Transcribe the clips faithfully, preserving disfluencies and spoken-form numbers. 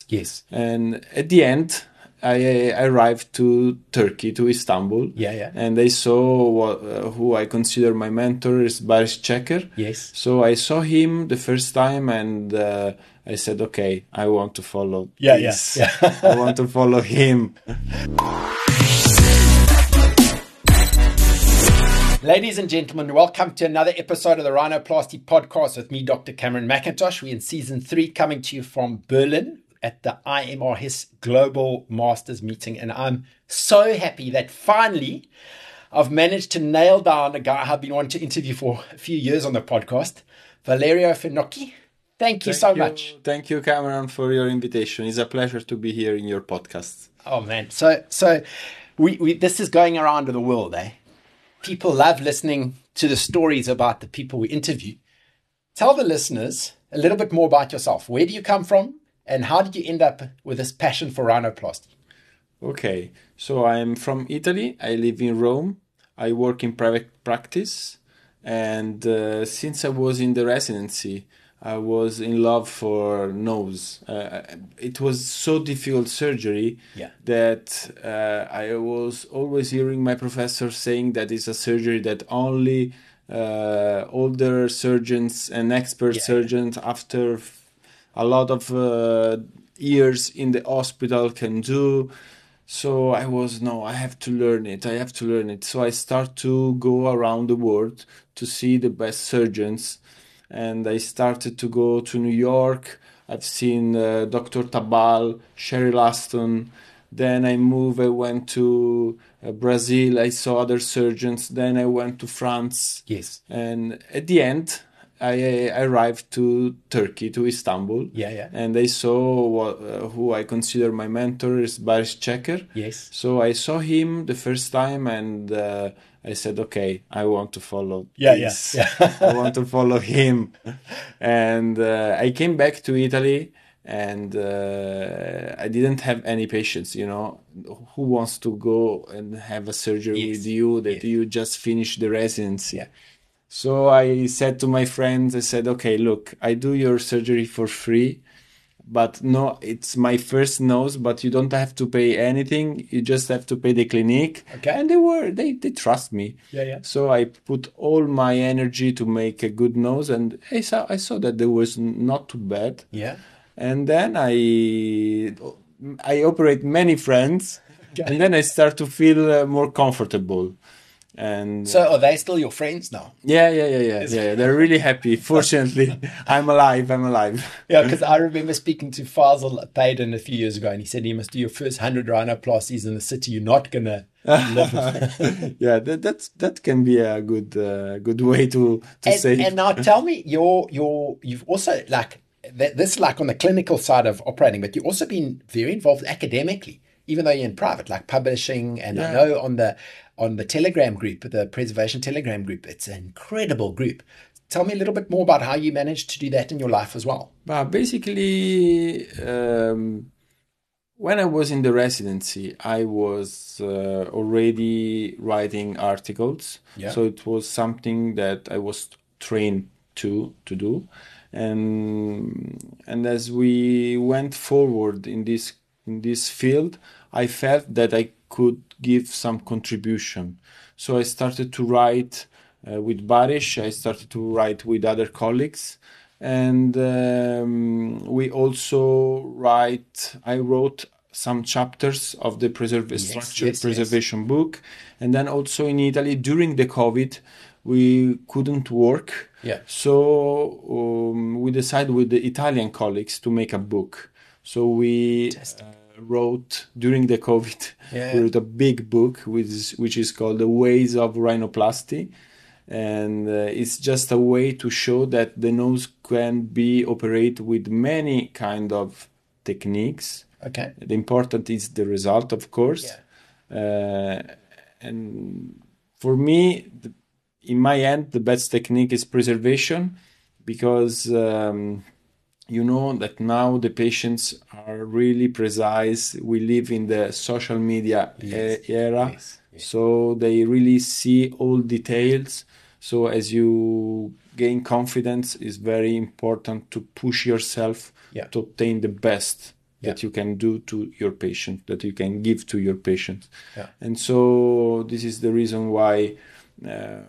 Yes. And at the end, I, I arrived to Turkey, to Istanbul. Yeah, yeah. And I saw what, uh, who I consider my mentor is Barış Çeker. Yes. So I saw him the first time, and uh, I said, okay, I want to follow Yeah, this. yeah, yeah. I want to follow him. Ladies and gentlemen, welcome to another episode of the Rhinoplasty Podcast with me, Doctor Cameron McIntosh. We're in season three, coming to you from Berlin at the I M R H Global Masters meeting. And I'm so happy that finally I've managed to nail down a guy I've been wanting to interview for a few years on the podcast, Valerio Finocchi. Thank you Thank so you. much. Thank you, Cameron, for your invitation. It's a pleasure to be here in your podcast. Oh, man. So, so we, we this is going around the world, eh? People love listening to the stories about the people we interview. Tell the listeners a little bit more about yourself. Where do you come from, and how did you end up with this passion for rhinoplasty? Okay, so I'm from Italy. I live in Rome. I work in private practice. And uh, since I was in the residency, I was in love for nose. Uh, it was so difficult surgery Yeah. that uh, I was always hearing my professor saying that it's a surgery that only uh, older surgeons and expert Yeah, surgeons after f- a lot of uh, years in the hospital can do. So I was, no, I have to learn it. I have to learn it. So I start to go around the world to see the best surgeons. And I started to go to New York. I've seen uh, Doctor Tabal, Cheryl Aston. Then I moved, I went to uh, Brazil. I saw other surgeons. Then I went to France. Yes. And at the end, I, I arrived to Turkey, to Istanbul. Yeah, yeah. And I saw what, uh, who I consider my mentor is Barış Çeker. Yes. So I saw him the first time, and uh, I said, okay, I want to follow Yeah, this. yeah, yeah. I want to follow him. And uh, I came back to Italy, and uh, I didn't have any patients, you know. Who wants to go and have a surgery Yes. with you that Yes. you just finished the residency? Yeah. So I said to my friends, I said, okay, look, I do your surgery for free, but no, it's my first nose, but you don't have to pay anything. You just have to pay the clinic. Okay. And they were, they, they trust me. Yeah, yeah. So I put all my energy to make a good nose, and I saw, I saw that there was not too bad. Yeah. And then I, I operate many friends, Okay. and then I start to feel uh, more comfortable. And So are they still your friends now? yeah, yeah, yeah, yeah, yeah. They're really happy. Fortunately, I'm alive. I'm alive. Yeah, because I remember speaking to Faisal Payden a few years ago, and he said you must do your first one hundred rhinoplasties in the city. You're not going to live. Yeah, that that's that can be a good uh, good way to to and, say. and now tell me, your your you've also, like, th- this like on the clinical side of operating, but you've also been very involved academically, even though you're in private, like publishing. And I Yeah. know on the on the Telegram group, the Preservation Telegram group, it's an incredible group. Tell me a little bit more about how you managed to do that in your life as well. But basically, um, when I was in the residency, I was uh, already writing articles. Yeah. So it was something that I was trained to to do, and and as we went forward in this in this field, I felt that I could give some contribution. So I started to write uh, with Barış. I started to write with other colleagues. And um, we also write, I wrote some chapters of the preserve, Yes, structured yes, preservation book. And then also in Italy, during the COVID, we couldn't work. Yeah. So um, we decided with the Italian colleagues to make a book. So we uh, wrote during the COVID, Yeah. we wrote a big book which is, which is called The Ways of Rhinoplasty. And uh, it's just a way to show that the nose can be operated with many kind of techniques. Okay. The important is the result, of course. Yeah. Uh, and for me, the, in my end, the best technique is preservation, because um, you know that now the patients are really precise. We live in the social media Yes. e- era, Yes. Yes. so they really see all details. So as you gain confidence, it's very important to push yourself Yeah. to obtain the best yeah. that you can do to your patient, that you can give to your patient. Yeah. And so this is the reason why uh,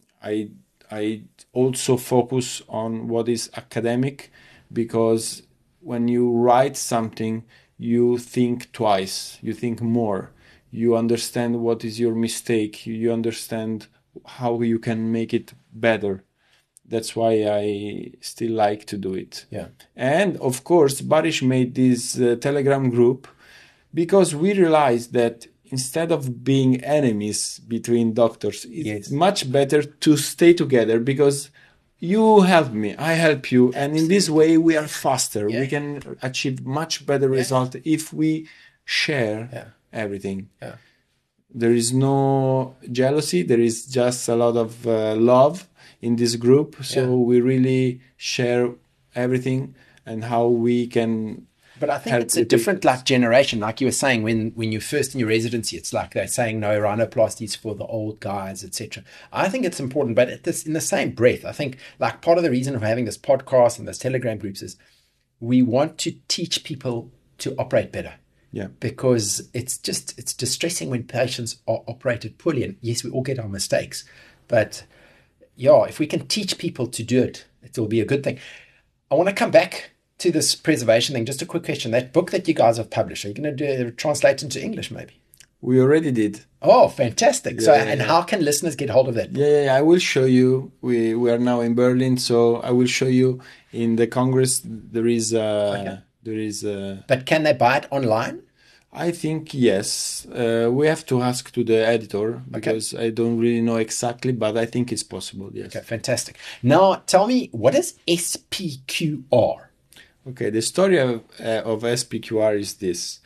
I I also focus on what is academic, because when you write something, you think twice, you think more, you understand what is your mistake, you understand how you can make it better. That's why I still like to do it. Yeah. And of course, Barish made this uh, Telegram group because we realized that instead of being enemies between doctors, it's yes. much better to stay together, because you help me, I help you. Absolutely. And in this way, we are faster. Yeah. We can achieve much better yeah. result if we share yeah. everything. Yeah. There is no jealousy. There is just a lot of uh, love in this group. So yeah. we really share everything and how we can. But I think it's a different like generation. Like you were saying, when, when you're first in your residency, it's like they're saying no, rhinoplasty is for the old guys, et cetera. I think it's important, but at this, in the same breath, I think like part of the reason for having this podcast and those Telegram groups is we want to teach people to operate better. Yeah. Because it's just, it's distressing when patients are operated poorly. And yes, we all get our mistakes, but yeah, if we can teach people to do it, it will be a good thing. I want to come back to this preservation thing. Just a quick question. That book that you guys have published, are you going to do translate into English maybe? We already did. Oh, fantastic. Yeah, so, yeah, and yeah. how can listeners get hold of that book? Yeah, yeah, I will show you. We we are now in Berlin, so I will show you in the Congress. There is a, okay. there is a, But can they buy it online? I think yes. Uh, we have to ask to the editor, because okay. I don't really know exactly, but I think it's possible. Yes. Okay, fantastic. Now, tell me, what is S P Q R? Okay, the story of, uh, of S P Q R is this.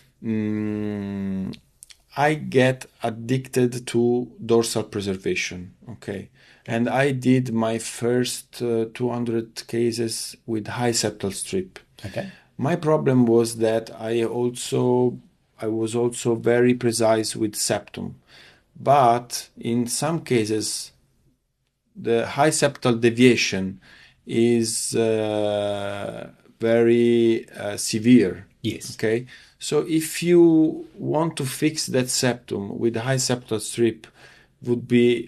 Mm, I get addicted to dorsal preservation, okay? And I did my first uh, two hundred cases with high septal strip. Okay. My problem was that I also, I was also very precise with septum. But in some cases, the high septal deviation is uh, very uh, severe. Yes. Okay. So if you want to fix that septum with a high septal strip, would be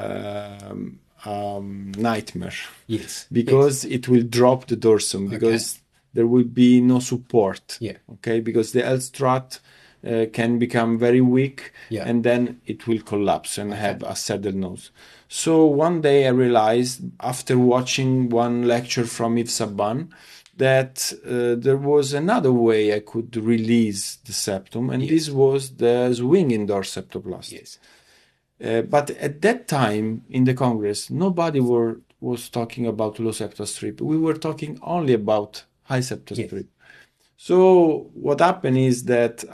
um, um, nightmare. Yes. Because yes. it will drop the dorsum, because okay. there will be no support. Yeah. Okay. Because the L strut uh, can become very weak, yeah. and then it will collapse and okay. have a saddle nose. So one day I realized, after watching one lecture from Yves Saban, that uh, there was another way I could release the septum, and yes. this was the swinging dorseptoplasty. Yes. Uh, but at that time in the Congress, nobody were, was talking about low septal strip. We were talking only about high septal yes. strip. So what happened is that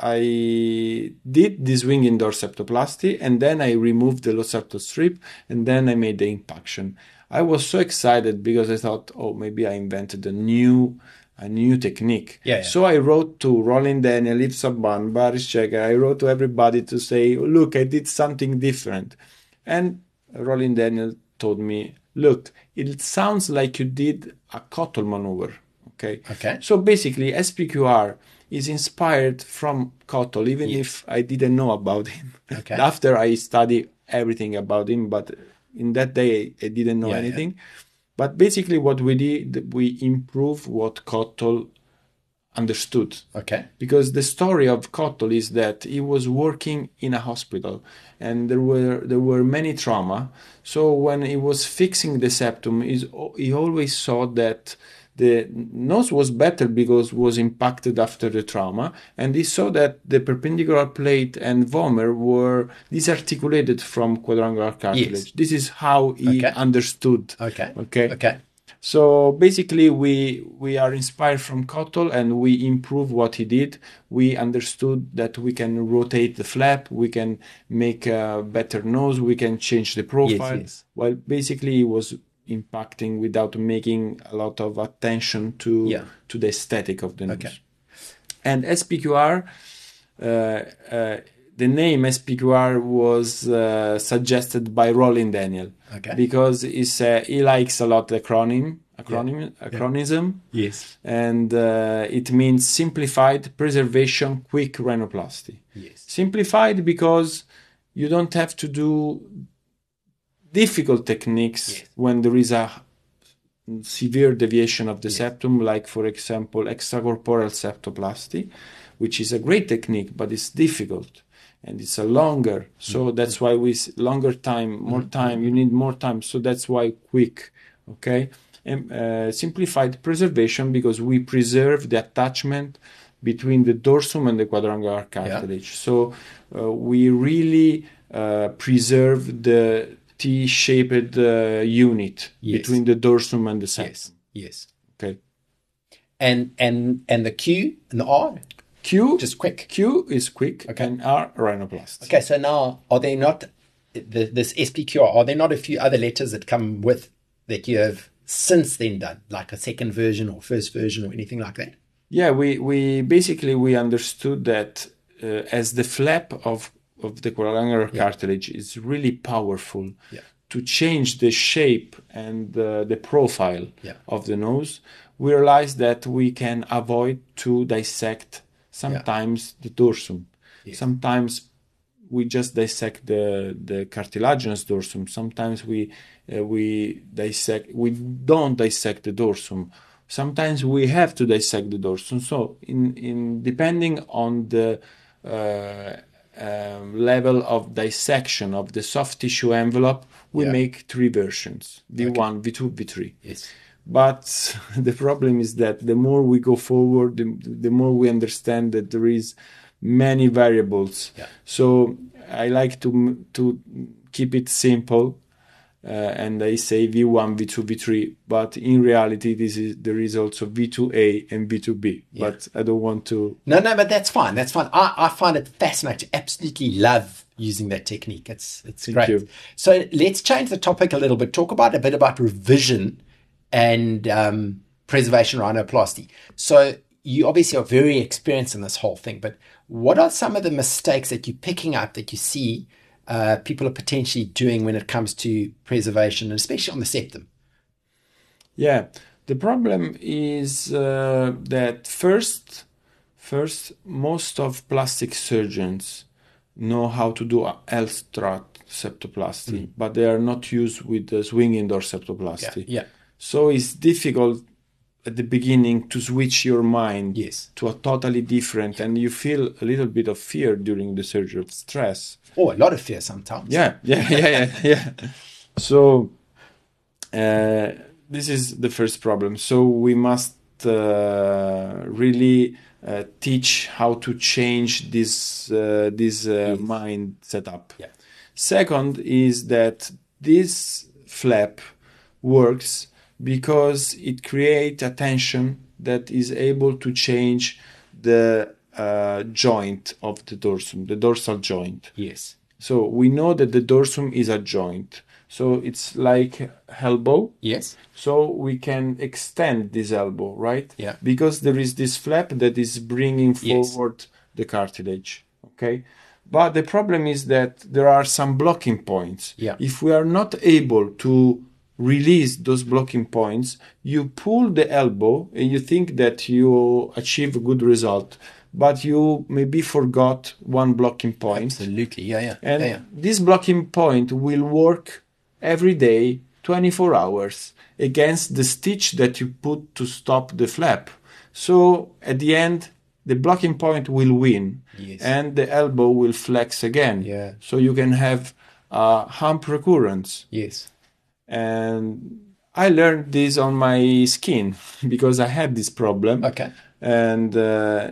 I did this swinging dorseptoplasty, and then I removed the low septal strip, and then I made the impaction. I was so excited because I thought, oh, maybe I invented a new a new technique. Yeah, yeah. So I wrote to Roland Daniel, Yves Saban, Baris Checker. I wrote to everybody to say, look, I did something different. And Roland Daniel told me, look, it sounds like you did a Kottel maneuver. Okay. Okay. So basically, S P Q R is inspired from Kottel, even yes. if I didn't know about him. Okay. After I studied everything about him, but in that day, I didn't know yeah, anything. Yeah. But basically what we did, we improved what Kottel understood. Okay. Because the story of Kottel is that he was working in a hospital, and there were there were many trauma. So when he was fixing the septum, he always saw that the nose was better because was impacted after the trauma, and he saw that the perpendicular plate and vomer were disarticulated from quadrangular cartilage. Yes. This is how he okay. understood. Okay. Okay. Okay. So basically, we we are inspired from Kottel, and we improve what he did. We understood that we can rotate the flap, we can make a better nose, we can change the profile. Yes, yes. Well, basically, it was impacting without making a lot of attention to yeah. to the aesthetic of the nose. Okay. And S P Q R, uh, uh, the name S P Q R was uh, suggested by Roland Daniel. Okay. Because he's, uh, he likes a lot the acronym, acronym, Yeah. acronym. Yes. And uh, it means simplified preservation quick rhinoplasty. Yes. Simplified because you don't have to do difficult techniques Yes. when there is a severe deviation of the Yes. septum, like for example extracorporeal septoplasty, which is a great technique, but it's difficult and it's a longer. So Mm-hmm. that's why we s- longer time, more Mm-hmm. time. You need more time. So that's why quick. Okay, and uh, simplified preservation because we preserve the attachment between the dorsum and the quadrangular cartilage. Yeah. So uh, we really uh, preserve the T-shaped uh, unit yes. between the dorsum and the septum. Yes. Yes. Okay. And and and the Q and the R. Q just quick. Q is quick. Okay. And R rhinoplasty. Okay. So now, are there not the, this S P Q R? Are there not a few other letters that come with that you have since then done, like a second version or first version or anything like that? Yeah. We we basically we understood that uh, as the flap of of the quadrangular yeah. cartilage is really powerful yeah. to change the shape and uh, the profile yeah. of the nose. We realized that we can avoid to dissect sometimes yeah. the dorsum. Yes. Sometimes we just dissect the, the cartilaginous dorsum. Sometimes we uh, we dissect we don't dissect the dorsum. Sometimes we have to dissect the dorsum. So in in depending on the uh, Um, level of dissection of the soft tissue envelope, we yeah. make three versions: V one, okay. V two, V three. Yes. But the problem is that the more we go forward, the, the more we understand that there is many variables. Yeah. So I like to to keep it simple, uh, and I say V one, V two, V three. But in reality, this is there is also V two A and V two B. Yeah. But I don't want to. No, no, but that's fine. That's fine. I, I find it fascinating. Absolutely love using that technique. It's it's Thank great. You. So let's change the topic a little bit. Talk about a bit about revision and um, preservation rhinoplasty. So you obviously are very experienced in this whole thing. But what are some of the mistakes that you're picking up that you see uh, people are potentially doing when it comes to preservation, and especially on the septum? Yeah, the problem is uh, that first, first, most of plastic surgeons know how to do L-strut septoplasty, mm. but they are not used with the swinging door septoplasty. Yeah, yeah. So it's difficult at the beginning to switch your mind yes. to a totally different, and you feel a little bit of fear during the surgery, of stress. Oh, a lot of fear sometimes. Yeah, yeah, yeah, yeah, yeah. So uh, this is the first problem. So we must uh, really uh, teach how to change this uh, this uh, yes. mind setup. Yeah. Second is that this flap works because it creates a tension that is able to change the uh, joint of the dorsum, the dorsal joint. Yes. So we know that the dorsum is a joint. So it's like elbow. Yes. So we can extend this elbow, right? Yeah. Because there is this flap that is bringing forward yes. the cartilage. Okay. But the problem is that there are some blocking points. Yeah. If we are not able to release those blocking points, you pull the elbow and you think that you achieve a good result, but you maybe forgot one blocking point. Absolutely, yeah, yeah. And yeah, yeah. this blocking point will work every day, twenty-four hours, against the stitch that you put to stop the flap. So at the end, the blocking point will win, yes. and the elbow will flex again. Yeah. So you can have uh, hump recurrence. Yes. And I learned this on my skin because I had this problem. Okay. And uh,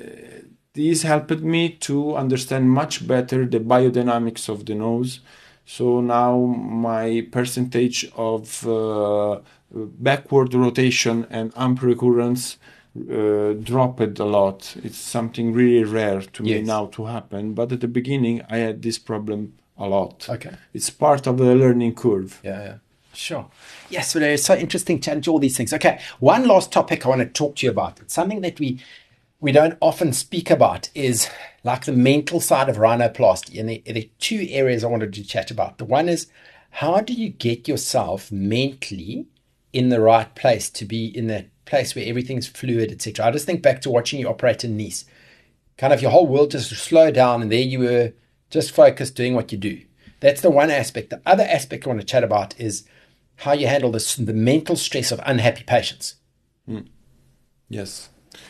this helped me to understand much better the biodynamics of the nose. So now my percentage of uh, backward rotation and hump recurrence uh, dropped a lot. It's something really rare to yes. me now to happen. But at the beginning, I had this problem a lot. Okay. It's part of the learning curve. Yeah, yeah. Sure. Yes, but it's so interesting to change all these things. Okay, one last topic I want to talk to you about. It's something that we we don't often speak about is like the mental side of rhinoplasty. And there, there are two areas I wanted to chat about. The one is, how do you get yourself mentally in the right place, to be in that place where everything's fluid, et cetera. I just think back to watching you operate in Nice. Kind of your whole world just slowed down, and there you were just focused doing what you do. That's the one aspect. The other aspect I want to chat about is how you handle this, the mental stress of unhappy patients. Mm. Yes.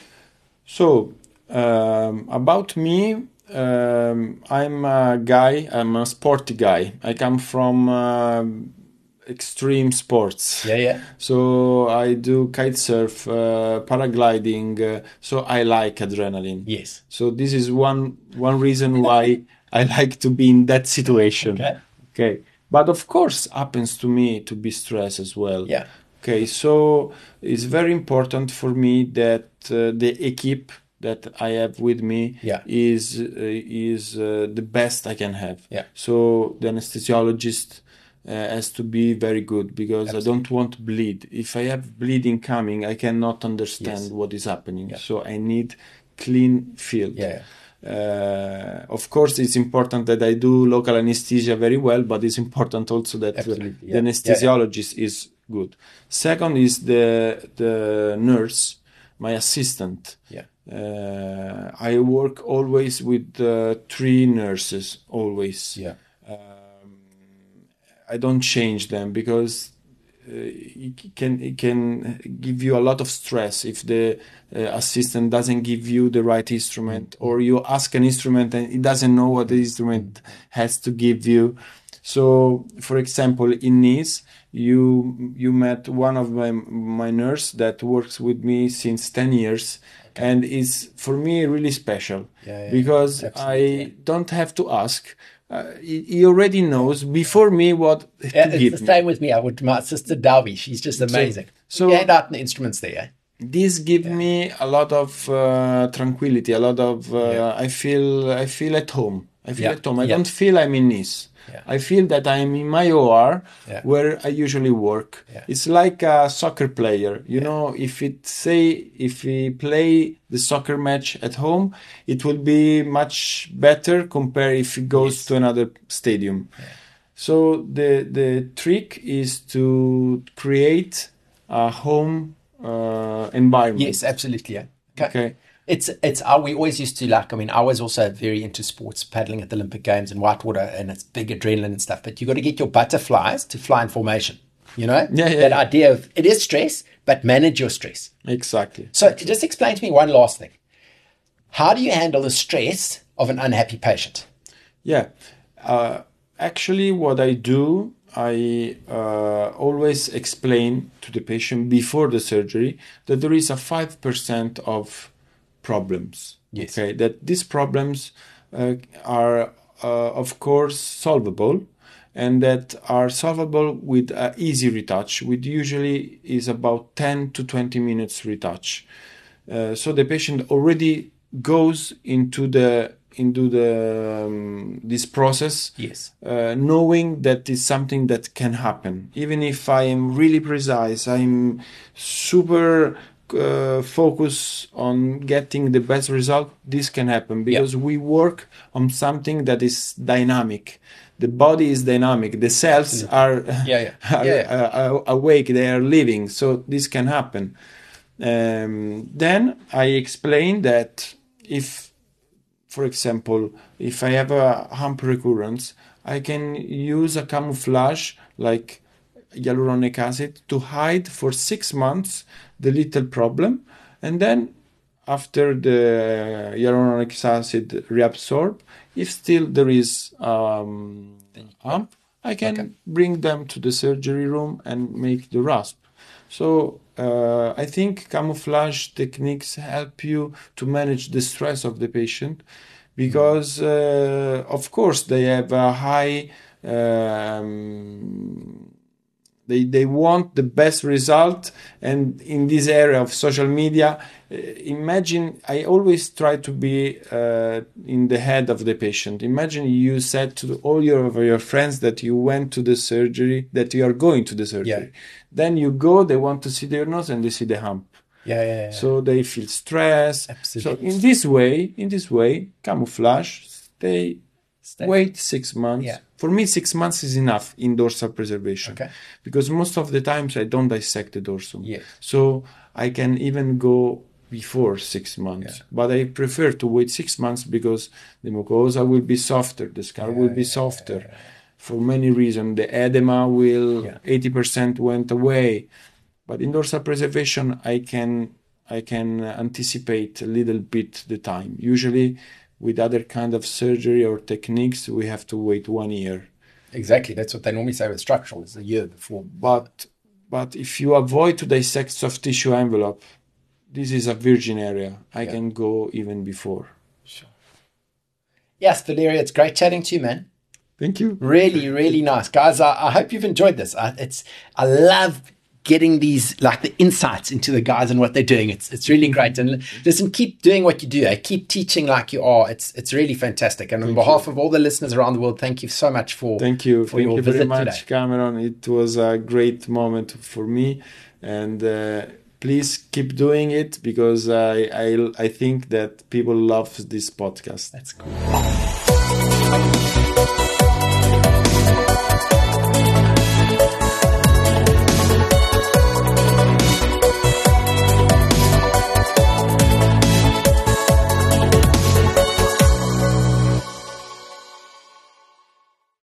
So, um, about me, um, I'm a guy, I'm a sporty guy. I come from uh, extreme sports. Yeah, yeah. So I do kite surf, uh, paragliding. Uh, so I like adrenaline. Yes. So this is one one reason why I like to be in that situation. Okay. Okay. But of course, happens to me to be stressed as well. Yeah. Okay. So it's very important for me that uh, the equipe that I have with me Yeah. is uh, is uh, the best I can have. Yeah. So the anesthesiologist uh, has to be very good, because Absolutely. I don't want to bleed. If I have bleeding coming, I cannot understand Yes. what is happening. Yeah. So I need clean field. Yeah. Uh, of course, it's important that I do local anesthesia very well, but it's important also that Absolutely, the yeah. anesthesiologist is good. Second is the the nurse, my assistant. Yeah. Uh, I work always with uh, three nurses, always. Yeah. Um, I don't change them, because uh, it can it can give you a lot of stress if the uh, assistant doesn't give you the right instrument, Mm-hmm. or you ask an instrument and it doesn't know what the instrument has to give you. So, for example, in Nice, you you met one of my my nurse that works with me since ten years. Okay. And is for me really special. Yeah, yeah, because absolutely, I yeah. don't have to ask. Uh, he, he already knows before me what Yeah, to it's give the me. same with me. I would my sister Dalby. She's just amazing. So- So you hand out the instruments there. Eh? This give me a lot of uh, tranquility, a lot of uh, Yeah. I feel I feel at home. I feel Yeah, at home. I yeah. don't feel I'm in Nice. Yeah. I feel that I'm in my O R, Yeah. where I usually work. Yeah. It's like a soccer player. You know, if it say if we play the soccer match at home, it will be much better compared if it goes Yes. to another stadium. So the the trick is to create a home uh, environment. Yes, absolutely. Yeah. Okay. Okay. It's it's uh, we always used to like. I mean, I was also very into sports, paddling at the Olympic Games and whitewater, and it's big adrenaline and stuff. But you got to get your butterflies to fly in formation. You know, Yeah, yeah, that yeah. idea of it is stress, but manage your stress. Exactly. So just explain to me one last thing. How do you handle the stress of an unhappy patient? Yeah. Uh, actually, what I do, I uh, always explain to the patient before the surgery that there is a five percent of problems. Yes. Okay. That these problems uh, are, uh, of course, solvable, and that are solvable with an easy retouch, which usually is about ten to twenty minutes retouch. Uh, so the patient already goes into the into the um, this process, Yes. uh, knowing that is something that can happen. Even if I am really precise, I'm super uh, focused on getting the best result. This can happen because we work on something that is dynamic. The body is dynamic. The cells are, Yeah, yeah. are, Yeah, yeah. uh, awake. They are living. So this can happen. Um, then I explain that if, for example, if I have a hump recurrence, I can use a camouflage like hyaluronic acid to hide for six months the little problem, and then after the hyaluronic acid reabsorb, if still there is um, hump, I can Okay. bring them to the surgery room and make the rasp. So uh, I think camouflage techniques help you to manage the stress of the patient, because uh, of course they have a high um, they they want the best result, and in this area of social media, uh, imagine I always try to be uh, in the head of the patient. Imagine you said to all your of your friends that you went to the surgery, that you are going to the surgery. Yeah. Then you go, they want to see their nose and they see the hump. Yeah, yeah, yeah. So they feel stress. Absolutely. So in this way, in this way, camouflage, they Stay. wait six months, Yeah. For me, six months is enough in dorsal preservation. Okay. Because most of the times I don't dissect the dorsum. Yes. So I can even go before six months. Yeah. But I prefer to wait six months because the mucosa will be softer, the scar Yeah, will be yeah, softer. yeah, yeah. For many reasons, the edema will Yeah. eighty percent went away. But in dorsal preservation, I can I can anticipate a little bit the time. Usually, with other kind of surgery or techniques, we have to wait one year. Exactly. That's what they normally say with structural, is a year before. But but if you avoid to dissect soft tissue envelope, this is a virgin area. I Yeah. can go even before. Sure. Yes, Valerio, it's great chatting to you, man. Thank you. Really, really nice. Guys, I, I hope you've enjoyed this. I, it's I love getting these, like the insights into the guys and what they're doing. It's it's really great. And listen, keep doing what you do. Eh? Keep teaching like you are. It's it's really fantastic. And on Thank behalf you. of all the listeners around the world, thank you so much for Thank you. for Thank your you very visit much, today. Cameron. It was a great moment for me. And uh, please keep doing it because I, I, I think that people love this podcast. That's cool.